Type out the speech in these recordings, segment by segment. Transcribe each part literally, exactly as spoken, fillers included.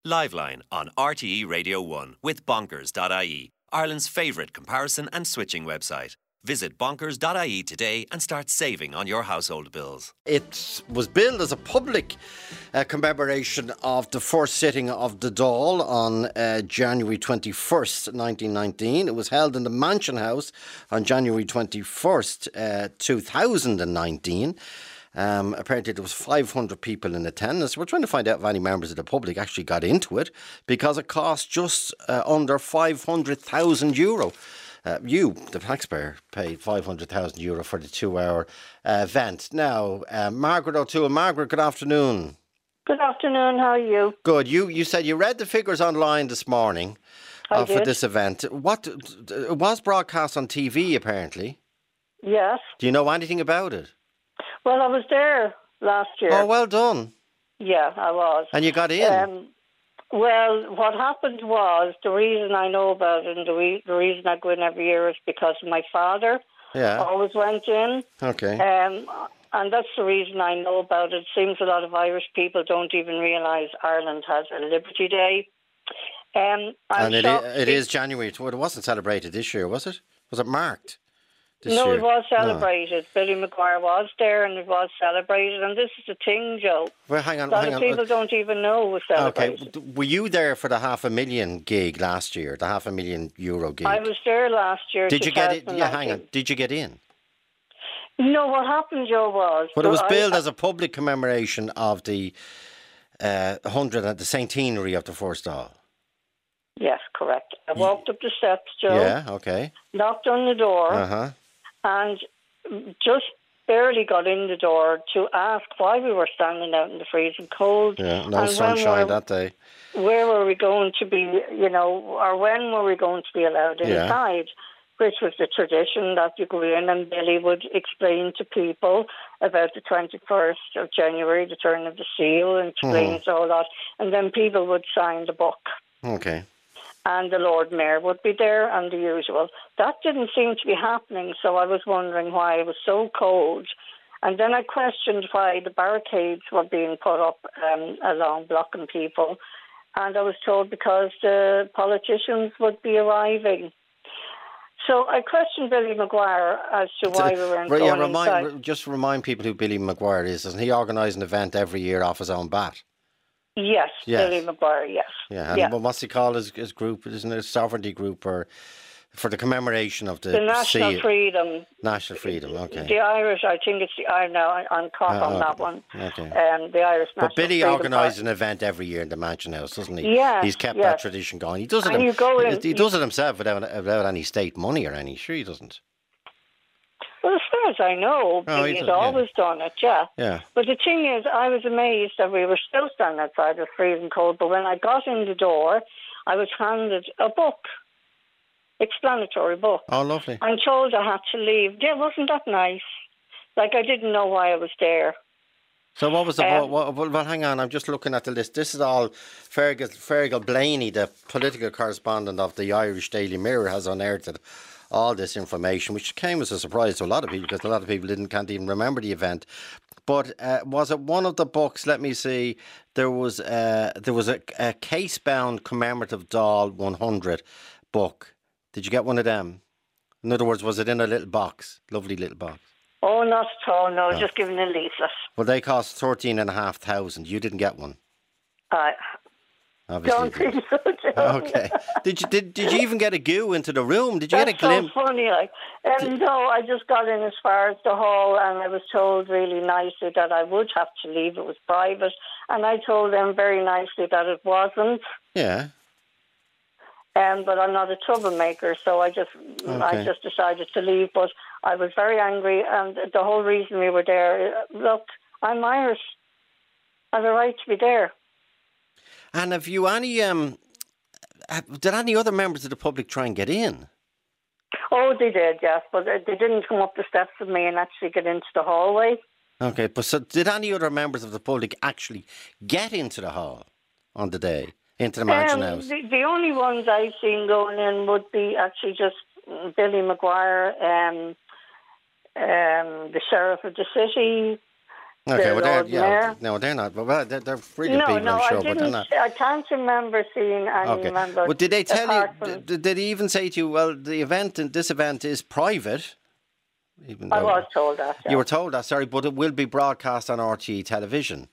Liveline on R T E Radio one with bonkers dot I E, Ireland's favourite comparison and switching website. Visit bonkers dot I E today and start saving on your household bills. It was billed as a public uh, commemoration of the first sitting of the Dáil on uh, January twenty-first, nineteen nineteen. It was held in the Mansion House on January twenty-first, uh, two thousand nineteen. Um, apparently there was five hundred people in attendance. We're trying to find out if any members of the public actually got into it, because it cost just uh, under five hundred thousand euro. Uh, you, the taxpayer, paid five hundred thousand euro for the two-hour uh, event. Now, uh, Margaret O'Toole. Margaret, good afternoon. Good afternoon, how are you? Good. You you said you read the figures online this morning uh, for this event. What, it was broadcast on T V, apparently. Yes. Do you know anything about it? Well, I was there last year. Oh, well done. Yeah, I was. And you got in? Um, well, what happened was, the reason I know about it and the, re- the reason I go in every year is because my father yeah. always went in. Okay. Um, and that's the reason I know about it. It seems a lot of Irish people don't even realise Ireland has a Liberty Day. Um, I'm and it, shocked is, it is January. It wasn't celebrated this year, was it? Was it marked? This no, year? it was No. celebrated. Billy Maguire was there and it was celebrated. And this is the thing, Joe. Well, hang on, a lot hang of on. people don't even know it was celebrated. Okay, were you there for the half a million gig last year? The half a million euro gig? I was there last year. Did you get it? Yeah, hang on. Did you get in? No, what happened, Joe, was... But it was I- billed I- as a public commemoration of the uh, hundred at the centenary of the first Dáil. Yes, correct. I walked up the steps, Joe. Yeah, okay. Knocked on the door. Uh-huh. And just barely got in the door to ask why we were standing out in the freezing cold. Yeah, no and sunshine when that day. Where were we going to be, you know, or when were we going to be allowed Yeah. inside? Which was the tradition that you go in and Billy would explain to people about the twenty-first of January, the turn of the seal, and explains all that. And then people would sign the book. Okay. And the Lord Mayor would be there and the usual. That didn't seem to be happening, so I was wondering why it was so cold. And then I questioned why the barricades were being put up um, along blocking people. And I was told because the politicians would be arriving. So I questioned Billy Maguire as to why we weren't Right, going yeah, remind, inside. just remind people who Billy Maguire is. Doesn't he organise an event every year off his own bat? Yes, Yes. Billy Maguire, yes. Yeah, and yeah. what's he called his, his group? Isn't it a sovereignty group or for the commemoration of the, The National sea, Freedom. National Freedom, okay. The Irish, I think it's the I know I'm caught Uh, on okay. that one. Okay. Um, the Irish National But Billy Freedom organises Party. an event every year in the Mansion House, doesn't he? Yes, He's kept yes. that tradition going. He does it. And him- you go in- he does it himself without without any state money or any. Sure, he doesn't. Well, as far as I know, Oh, Billy he has does, yeah. always done it, yeah. Yeah. But the thing is, I was amazed that we were still standing outside the freezing cold, but when I got in the door, I was handed a book, explanatory book. Oh, lovely. I'm told I had to leave. Yeah, wasn't that nice? Like, I didn't know why I was there. So what was the... Um, what, what, well, hang on, I'm just looking at the list. This is all Fergal, Fergal Blaney, the political correspondent of the Irish Daily Mirror, has unearthed all this information, which came as a surprise to a lot of people because a lot of people didn't can't even remember the event. But uh, was it one of the books? Let me see. There was uh, there was a, a case-bound commemorative Dáil one hundred book. Did you get one of them? In other words, was it in a little box? Lovely little box. Oh, not at all, no, just giving a leaflet. Well, they cost thirteen and a half thousand. You didn't get one. I Obviously. don't you didn't. think so, Joe. Okay. Did you did did you even get a goo into the room? Did you That's get a glimpse? so funny, like. And no, I just got in as far as the hall, and I was told really nicely that I would have to leave. It was private, and I told them very nicely that it wasn't. Yeah. Um, but I'm not a troublemaker, so I just Okay. I just decided to leave. But I was very angry, and the whole reason we were there. Look, I'm Irish. I have a right to be there. And have you any um? have- Did any other members of the public try and get in? Oh, they did, yes, but they they didn't come up the steps with me and actually get into the hallway. Okay, but so did any other members of the public actually get into the hall on the day, into the Mansion Um, House? the, the only ones I've seen going in would be actually just Billy Maguire, um, um, the sheriff of the city, Okay, the well, they're, Lord yeah, Mayor. no, they're not. Well, they're, they're brilliant No, people, no, I'm sure, I but they're didn't. not. I can't remember seeing any Okay. members. Well, did they tell you, apart from, did, did they even say to you, well, the event, and this event is private? Even I though was told that. Yeah. You were told that, sorry, but it will be broadcast on R T E television.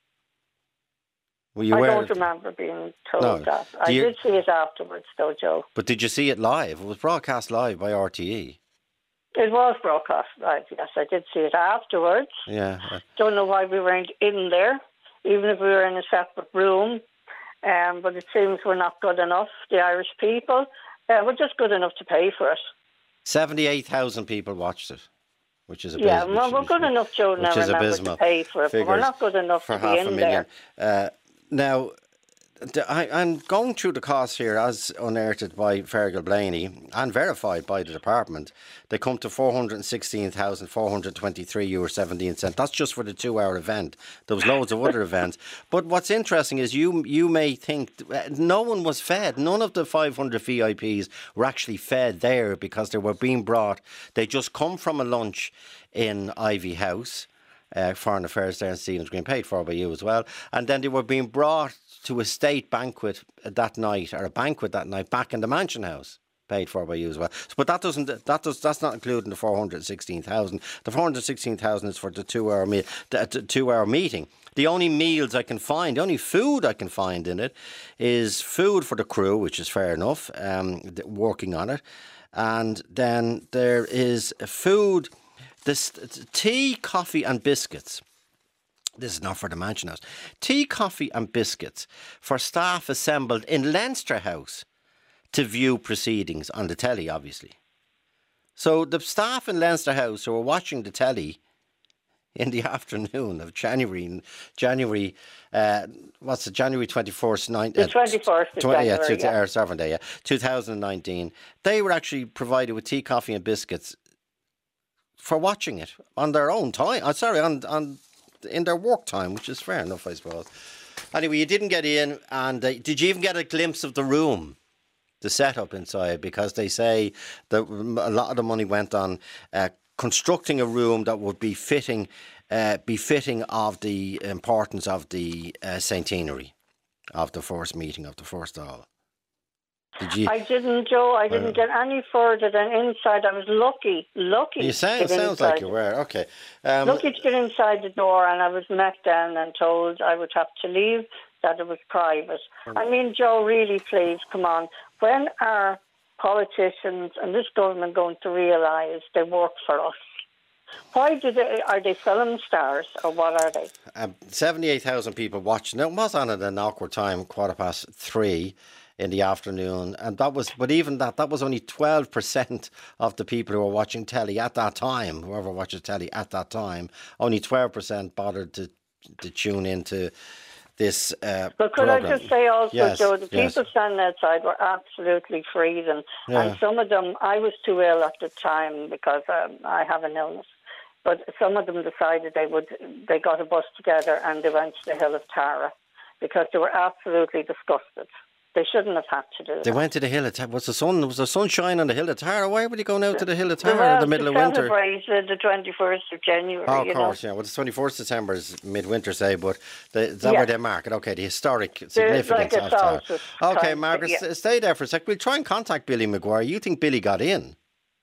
Were you I aware don't of- remember being told No. that. I Do you- did see it afterwards, though, Joe. But did you see it live? It was broadcast live by R T E. It was broadcast live, yes. I did see it afterwards. Yeah. uh, Don't know why we weren't in there, even if we were in a separate room. Um, but it seems we're not good enough, the Irish people. Uh, we're just good enough to pay for it. seventy-eight thousand people watched it, which is a Yeah, well, we're good enough, Joe, which now is remember abysmal to pay for it, but we're figures not good enough for to be half in a million. there. Uh, now, the, I, I'm going through the costs here as unearthed by Fergal Blaney and verified by the department. They come to four hundred sixteen thousand four hundred twenty-three euro seventeen cents. That's just for the two-hour event. There was loads of other events. But what's interesting is you you may think no one was fed. None of the five hundred V I Ps were actually fed there because they were being brought. They just come from a lunch in Ivy House. Uh, Foreign Affairs there in Stephen's Green, paid for by you as well. And then they were being brought to a state banquet that night, or a banquet that night, back in the Mansion House, paid for by you as well. So, but that doesn't, that does, that's not including the four hundred sixteen thousand. The four hundred sixteen thousand is for the two-hour meal, the, the two-hour meeting. The only meals I can find, the only food I can find in it, is food for the crew, which is fair enough, um, working on it, and then there is food. This tea, coffee and biscuits. This is not for the Mansion House. Tea, coffee and biscuits for staff assembled in Leinster House to view proceedings on the telly, obviously. So the staff in Leinster House who were watching the telly in the afternoon of January, January, uh, what's it, January twenty-fourth? The twenty-first of January, yeah, to, yeah. Or Sovereign Day, yeah, two thousand nineteen. They were actually provided with tea, coffee and biscuits for watching it on their own time. I'm sorry, on on in their work time, which is fair enough, I suppose. Anyway, you didn't get in, and uh, did you even get a glimpse of the room, the setup inside? Because they say that a lot of the money went on uh, constructing a room that would be fitting, uh, be fitting of the importance of the uh, centenary of the first meeting of the first Dáil. Did you? I didn't, Joe. I didn't get any further than inside. I was lucky, lucky. You sound, to get sounds inside. like you were. Okay. Um, Lucky to get inside the door, and I was met down and told I would have to leave, that it was private. I mean, Joe, really, please, come on. When are politicians and this government going to realise they work for us? Why do they? Are they film stars or what are they? Um, seventy-eight thousand people watching. Now, it was on at an awkward time, quarter past three in the afternoon, and that was, but even that, that was only twelve percent of the people who were watching telly at that time. Whoever watches telly at that time, only twelve percent bothered to to tune into this uh, But could programme. I just say also, Yes, Joe, the yes. people standing outside were absolutely freezing. Yeah. And some of them, I was too ill at the time because um, I have an illness. But some of them decided they would, they got a bus together and they went to the Hill of Tara because they were absolutely disgusted. They shouldn't have had to do They that. went to the Hill of Tara. Was the sun? Was the sunshine on the Hill of Tara? Why were they going out to the Hill of Tara Well, in the middle to of winter? celebrate uh, the twenty-first of January, Oh, of you course, know. yeah. Well, it's twenty-first of December is midwinter, say, but the, is that Yeah. where they mark it? Okay, the historic There's significance like a of Tara. census Okay, kind, Margaret, yeah. s- stay there for a sec. We'll try and contact Billy Maguire. You think Billy got in?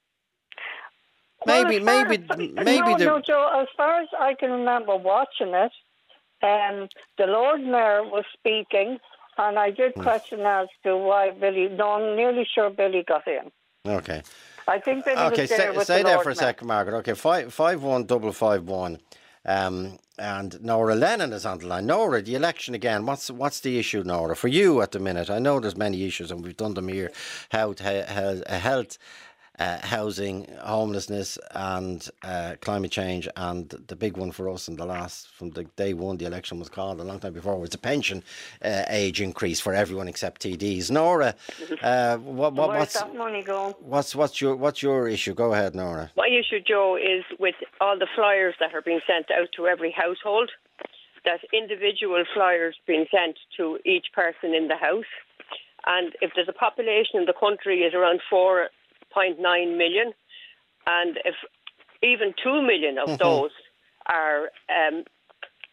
Well, Maybe, as far maybe, as- maybe no, the. no, Joe. As far as I can remember watching it, um, the Lord Mayor was speaking, and I did Hmm. question as to why Billy. No, I'm nearly sure Billy got in. Okay. I think Billy Okay, was there stay, with stay the there Lord for a Mayor. second, Margaret. Okay, five five one double five one, um, and Nora Lennon is on the line. Nora, the election again. What's what's the issue, Nora, for you at the minute? I know there's many issues, and we've done them here. How to, how, health, uh, housing, homelessness, and uh, climate change, and the big one for us in the last from the day one the election was called a long time before was the pension uh, age increase for everyone except T Ds. Nora, uh, what, what Where's what's that money going? What's what's your what's your issue? Go ahead, Nora. My issue, Joe, is with all the flyers that are being sent out to every household, that individual flyers being sent to each person in the house. And if there's a population in the country is around four point nine million, and if even two million of Mm-hmm. those are um,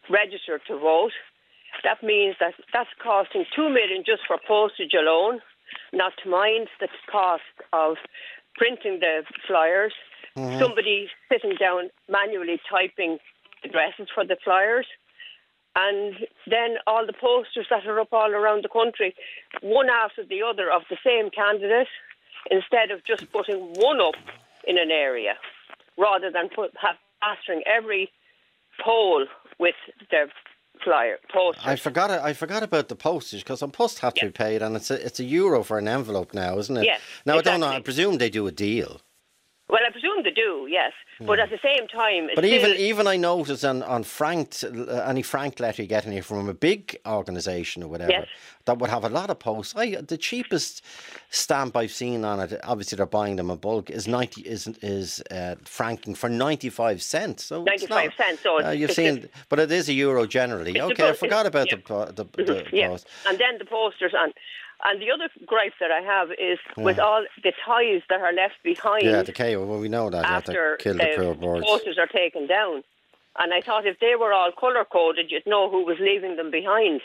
registered to vote. That means that that's costing two million just for postage alone, not to mind the cost of printing the flyers, mm-hmm. somebody sitting down manually typing addresses for the flyers, and then all the posters that are up all around the country, one after the other of the same candidate, instead of just putting one up in an area, rather than put, have, plastering every poll with the flyer posters. I forgot. I forgot about the postage because some post have to yes. be paid, and it's a it's a euro for an envelope now, isn't it? Yes. Now exactly. I don't know. I presume they do a deal. Well, I presume they do, yes. Hmm. But at the same time... It's but even still... even I noticed on, on franked, uh, any frank letter you get any from a big organisation or whatever, yes. that would have a lot of posts. I, the cheapest stamp I've seen on it, obviously they're buying them in bulk, is ninety is is uh, franking for ninety-five cents. So ninety-five cents, so... Uh, you've seen... Just, but it is a euro generally. Okay, po- I forgot about yeah. the, the, the, mm-hmm. the yeah. post. And then the posters on... And the other gripe that I have is yeah. with all the ties that are left behind. Yeah, the K. Well, we know that. After kill the poor birds. Posters are taken down. And I thought if they were all colour coded, you'd know who was leaving them behind.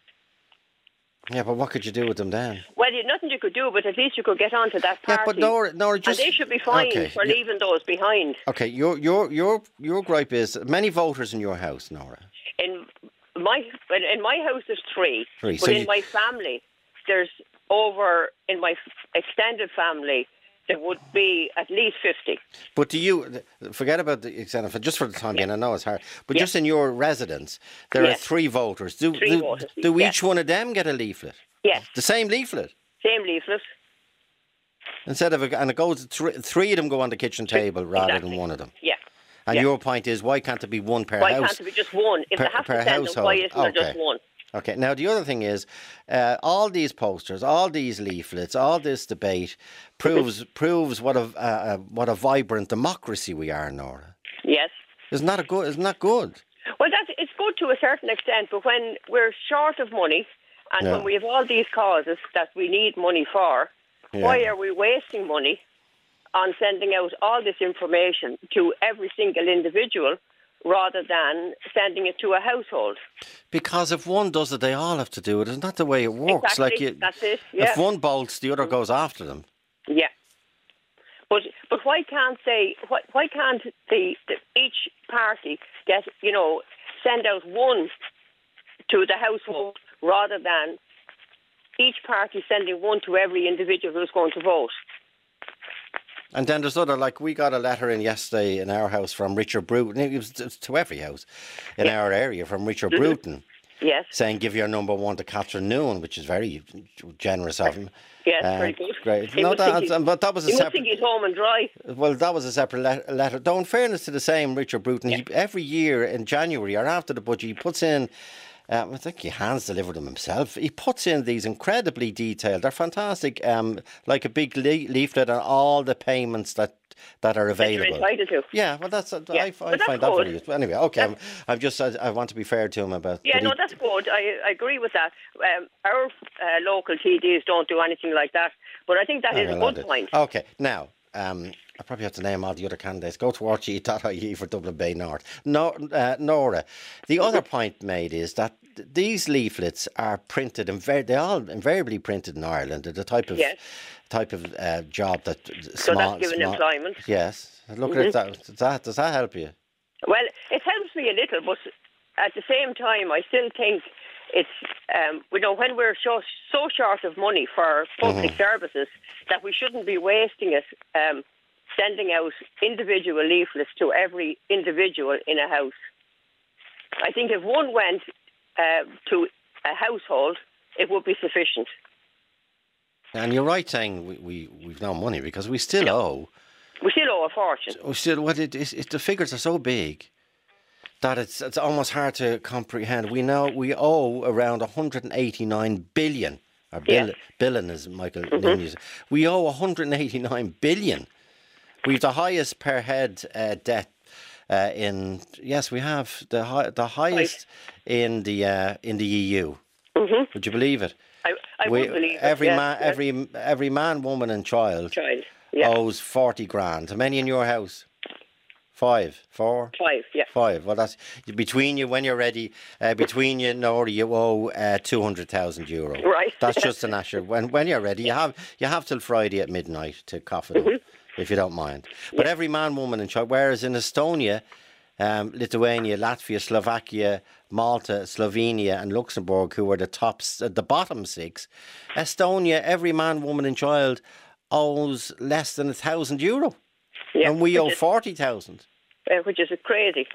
Yeah, but what could you do with them then? Well, you had nothing you could do, but at least you could get onto that party. Yeah, but Nora, Nora just... And they should be fined okay. for yeah. leaving those behind. Okay, your your your your gripe is many voters in your house, Nora. In my in my house, there's three. Three. But So in you... my family, there's over, in my extended family, there would be at least fifty. But do you, forget about the extended, just for the time being, yeah. I know it's hard, but yeah. just in your residence, there yes. are three voters. Do, three do, voters. do yes. each one of them get a leaflet? Yes. The same leaflet? Same leaflet. Instead of, a, and it goes, three, three of them go on the kitchen table rather exactly. than one of them? Yeah. And yeah. your point is, why can't there be one per why house? Why can't there be just one? If per, they have per to send household. them, why isn't okay. there just one? Okay, now the other thing is, uh, all these posters, all these leaflets, all this debate proves proves what a uh, what a vibrant democracy we are, Nora. Yes. Isn't that a good? Isn't that good? Well, that's it's good to a certain extent, but when we're short of money, and yeah. when we have all these causes that we need money for, yeah. why are we wasting money on sending out all this information to every single individual, rather than sending it to a household? Because if one does it, they all have to do it. Isn't that the way it works? Exactly. Like you, that's it. Yeah. If one bolts, the other goes after them. Yeah. But but why can't they? Why, why can't the, the each party get you know send out one to the household rather than each party sending one to every individual who's going to vote? And then there's other, like we got a letter in yesterday in our house from Richard Bruton. It was to every house in yeah. our area from Richard mm-hmm. Bruton. Yes. Saying give your number one to Catherine Noon, which is very generous of him. Yes, uh, very good. Great. No, that, but that was a you separate. You must think he's home and dry. Well, that was a separate le- letter. Though, in fairness to the same Richard Bruton, yeah. he, every year in January or after the budget, he puts in. Um, I think he hands delivered them himself. He puts in these incredibly detailed. They're fantastic. Um, like a big le- leaflet on all the payments that. That are available. That you're entitled to. Yeah, well, that's. Uh, yeah. I, I find that good. very useful. Anyway, okay, I'm, I'm just. I, I want to be fair to him about. Yeah, no, he, that's good. I, I agree with that. Um, our uh, local T Ds don't do anything like that, but I think that oh, is well, a good point. Okay, now. Um, I probably have to name all the other candidates. Go to r t e dot I E for Dublin Bay North. No, uh, Nora, the other point made is that th- these leaflets are printed, and inv- they all invariably printed in Ireland. They're the type of yes. type of uh, job that so small. that's given small, employment. Yes. Look mm-hmm. at that. Does that. Does that help you? Well, it helps me a little, but at the same time, I still think it's um, you know when we're so, so short of money for public mm-hmm. services that we shouldn't be wasting it. Um, sending out individual leaflets to every individual in a house. I think if one went uh, to a household, it would be sufficient. And you're right saying we, we, we've no money because we still no. owe. We still owe a fortune. We still, what it is, it, the figures are so big that it's it's almost hard to comprehend. We know we owe around one hundred eighty-nine billion, or bill, yeah. billion as Michael mm-hmm. uses. We owe one hundred eighty-nine billion. We've the highest per head uh, debt uh, in. Yes, we have the high, the highest right. in the uh, in the E U. Mm-hmm. Would you believe it? I, I we, would believe every it. Yes, man, yes. every every man, woman, and child, child. Yeah. owes forty grand. How many in your house? Five, four, Five, yeah. five. Well, that's between you when you're ready. Uh, between you, Nora, you owe uh, two hundred thousand euro. Right. That's just a national. When when you're ready, you have you have till Friday at midnight to cough it Mm-hmm. up, if you don't mind. But Yeah. every man, woman, and child. Whereas in Estonia, um, Lithuania, Latvia, Slovakia, Malta, Slovenia, and Luxembourg, who were the tops, uh, the bottom six, Estonia, every man, woman, and child owes less than a thousand euro. Yeah. And we owe which is, forty thousand. uh, which is crazy.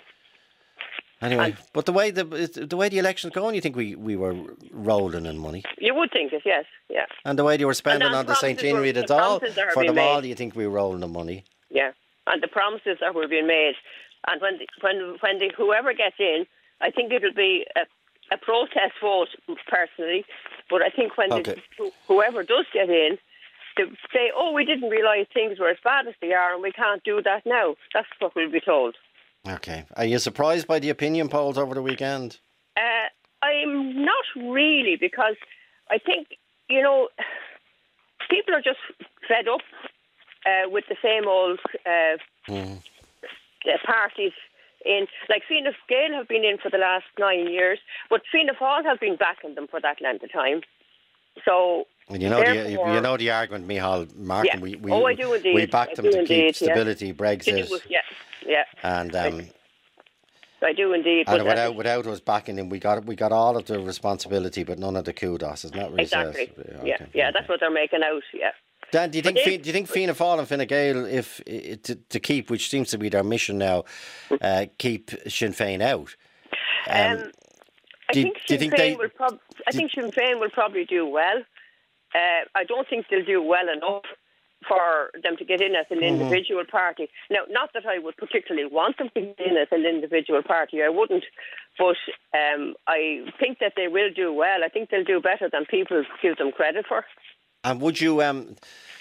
Anyway, And- but the way the the way the election's going, you think we, we were rolling in money, You would think it, yes, yeah, and the way they were spending And then on the Saint promises Henry were- the the Doll promises that are for being them all, made. you think we were rolling the money? yeah. And the promises that were being made, and when the, when when the, whoever gets in, I think it'll be a, a protest vote personally. But I think when Okay. the, who- whoever does get in, they say, "Oh, we didn't realise things were as bad as they are, and we can't do that now." That's what we'll be told. Okay. Are you surprised by the opinion polls over the weekend? Uh, I'm not really, because I think, you know, people are just fed up uh, with the same old uh, Mm. uh, parties in. Like Fianna Gael have been in for the last nine years, but Fianna Fáil have been backing them for that length of time. So, And you know the therefore- you know the argument, Michal Martin. Yeah. We we, Oh, I do indeed. we backed I them do to indeed, keep yeah. stability, to Brexit, do with- yeah, yeah, and um, I do indeed. and but, uh, without without us backing them, we got we got all of the responsibility, but none of the kudos. Isn't that what he exactly. says? Yeah, okay, yeah, okay. that's what they're making out. Yeah. Dan, do you think But Fi- if- do you think Fianna Fáil and Fine Gael, if i- to, to keep, which seems to be their mission now, uh, keep Sinn Féin out? Um, I do- think do you Sinn think Féin they- will prob- I think Sinn Féin will probably do well. Uh, I don't think they'll do well enough for them to get in as an Mm-hmm. individual party. Now, not that I would particularly want them to get in as an individual party, I wouldn't, but um, I think that they will do well. I think they'll do better than people give them credit for. And would you um,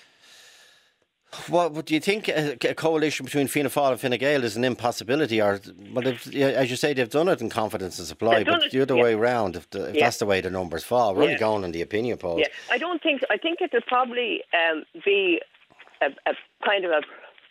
what would you think a, a coalition between Fianna Fáil and Fine Gael is an impossibility? Or well, if, yeah, as you say, they've done it in confidence and supply, They've done but it, the other yeah. way round, if, the, if Yeah. that's the way the numbers fall, we're Yeah. only going on the opinion polls. Yeah, I don't think. I think it'll probably um, be a, a kind of a.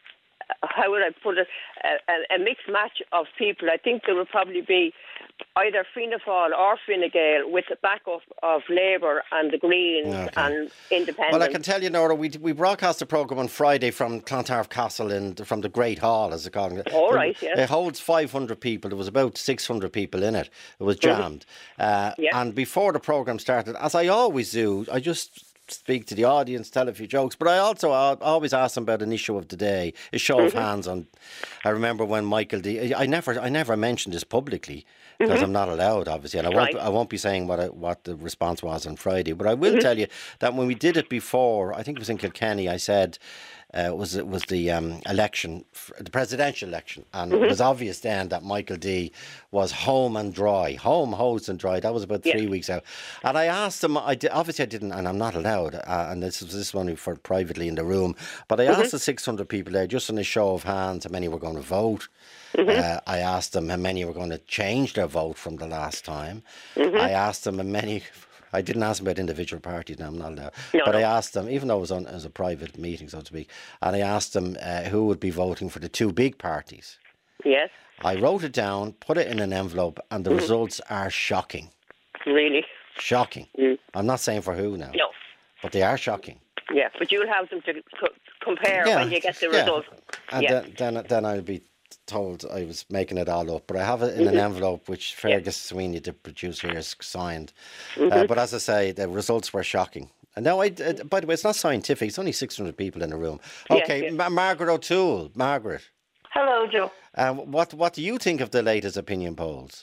How would I put it? A, a, a mixed match of people. I think there will probably be either Fianna Fáil or Fine Gael with the backup of Labour and the Greens Okay. and Independents. Well, I can tell you, Nora, we we broadcast a programme on Friday from Clontarf Castle in from the Great Hall, as they call it. All right, yes. It holds five hundred people. There was about six hundred people in it. It was jammed. Uh, Yeah. And before the programme started, as I always do, I just speak to the audience, tell a few jokes, but I also I always ask them about an issue of the day, a show of hands on. I remember when Michael D. I never I never mentioned this publicly because I'm not allowed, obviously, and I won't Right. I won't be saying what I, what the response was on Friday, but I will tell you that when we did it before, I think it was in Kilkenny, I said. Uh, it was it was the um, election, f- the presidential election, and it was obvious then that Michael D was home and dry, home, hosed and dry. That was about Yeah. three weeks out, and I asked him. I did, obviously I didn't, and I'm not allowed. Uh, and this is this one for privately in the room. But I asked the six hundred people there, just on a show of hands, how many were going to vote. Uh, I asked them how many were going to change their vote from the last time. I asked them how many. I didn't ask them about individual parties. Now I'm not allowed. No, but I no. asked them, even though it was on as a private meeting, so to speak, and I asked them uh, who would be voting for the two big parties. Yes, I wrote it down, put it in an envelope, and the results are shocking. really. Shocking. Mm. I'm not saying for who now, No. but they are shocking. Yeah, but you'll have them to co- compare when you get the yeah. results. And Yeah. then, then then I'll be told I was making it all up. But I have it in an envelope which Fergus Sweeney, the producer, has signed. Uh, but as I say, the results were shocking. And now, I, uh, by the way, it's not scientific. It's only six hundred people in the room. Yes, Okay, yes. Ma- Margaret O'Toole. Margaret, Hello, Joe. um, what, what do you think of the latest opinion polls?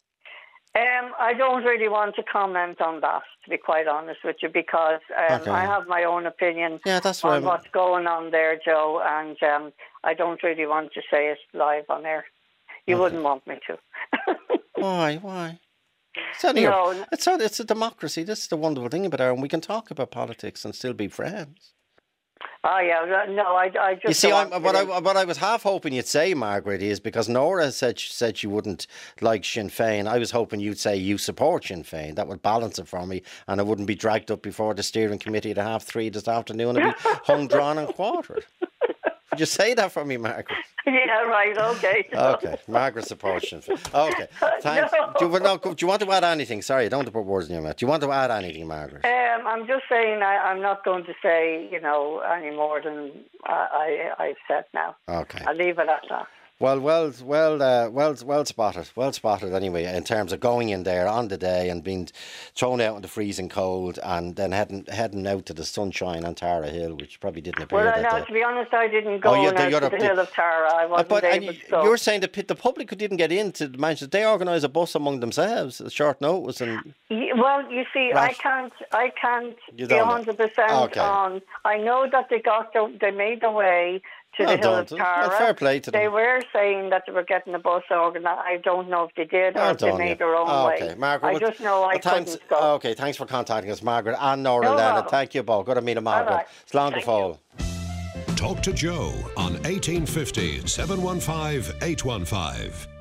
Um, I don't really want to comment on that, to be quite honest with you, because um, Okay. I have my own opinion Yeah, that's what on I'm... what's going on there, Joe, and um, I don't really want to say it live on air. You Okay. wouldn't want me to. Why? Why? It's, only No. a, it's, a, it's a democracy. This is the wonderful thing about it. And we can talk about politics and still be friends. Oh, yeah, no, I, I just You see, don't I'm, want what, to- I, what I was half hoping you'd say, Margaret, is because Nora said she said she wouldn't like Sinn Féin. I was hoping you'd say you support Sinn Féin. That would balance it for me, and I wouldn't be dragged up before the steering committee at half three this afternoon and be hung, drawn, and quartered. Would you say that for me, Margaret? Yeah, right, okay. Okay, Margaret supports Sinn Féin. Okay, thanks. No. Do, you, no, do you want to add anything? Sorry, I don't want to put words in your mouth. Do you want to add anything, Margaret? Um, I'm just saying I, I'm not going to say, you know, any more than I, I, I've said now. Okay. I'll leave it at that. Well, well, well, uh, well, well spotted. Well spotted, anyway. In terms of going in there on the day and being thrown out in the freezing cold, and then heading heading out to the sunshine on Tara Hill, which probably didn't appear. Well, that no, day. to be honest, I didn't go Oh, you're out the- to you're the up the- hill of Tara. I Uh, wasn't but and able you- to. you're saying that the public didn't get into Manchester. They organised a bus among themselves at short notice, and Ye- Well, you see, Right. I can't, I can't You be don't know. one hundred percent Okay. on. I know that they got, the, they made their way to Well the hill done of to them. Tara. Well, fair play to them. They were saying that they were getting the bus organised. I don't know if they did or well if they done, made yeah. their own Oh, way. okay, Margaret. I well, just know I well, thanks. couldn't go. Okay, thanks for contacting us, Margaret and Nora No Lennon. problem. Thank you both. Good to meet you, Margaret. Bye-bye. It's long to Thank fall. Talk to Joe on eighteen fifty, seven one five, eight one five.